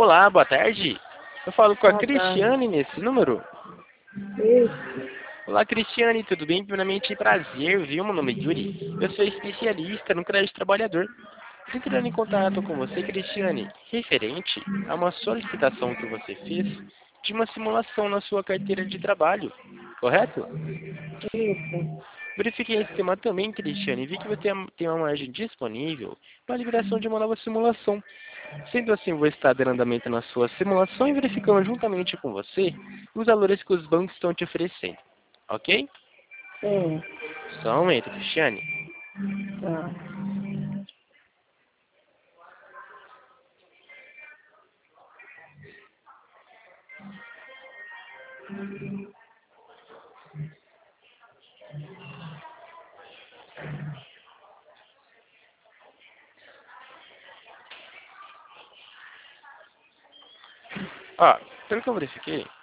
Olá, boa tarde. Eu falo com a Boa tarde. Cristiane nesse número. Isso. Olá, Cristiane, tudo bem? Primeiramente, prazer, viu? Meu nome é Yuri. Eu sou especialista no crédito trabalhador. Estou entrando em contato com você, Cristiane, referente a uma solicitação que você fez de uma simulação na sua carteira de trabalho, correto? Isso. Verifiquei esse tema também, Cristiane, e vi que você tem uma margem disponível para a liberação de uma nova simulação. Sendo assim, vou estar dando andamento na sua simulação e verificando juntamente com você os valores que os bancos estão te oferecendo. Ok? Sim. Só um momento, Cristiane. Tá. Ó, pelo que eu verifiquei,